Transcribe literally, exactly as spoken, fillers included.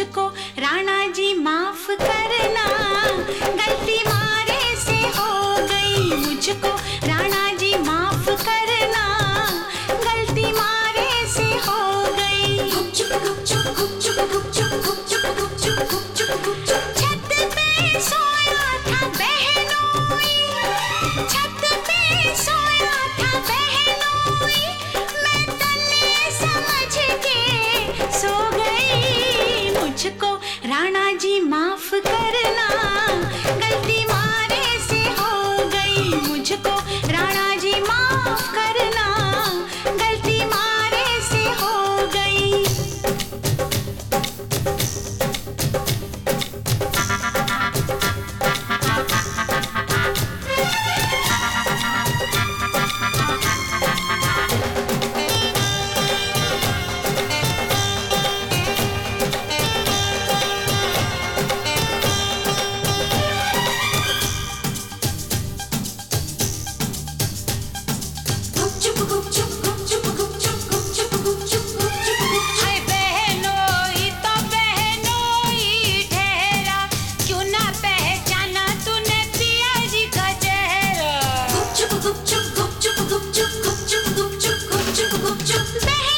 मुझको राणा जी माफ करना, गलती मारे से हो गई। मुझको राणा जी माफ करना, गलती मारे से हो गई। गुपचुप गुपचुप गुपचुप गुपचुप गुपचुप गुपचुप गुपचुप गुपचुप छत पे सोया था बहनोई, छत पे सोया था बहनोई, मैं तले समझ के सो गई। मुझको राणा जी माफ करना, गलती मारे से हो गई। मुझको राणा जी माफ करना, गलती मारे से हो गई। हाय बहनोई तो बहनोई ठहरा, क्यों ना पहचाना तूने पिया जी का चेहरा। गुपचुप गुपचुप गुपचुप गुपचुप गुपचुप गुपचुप गुपचुप गुपचुप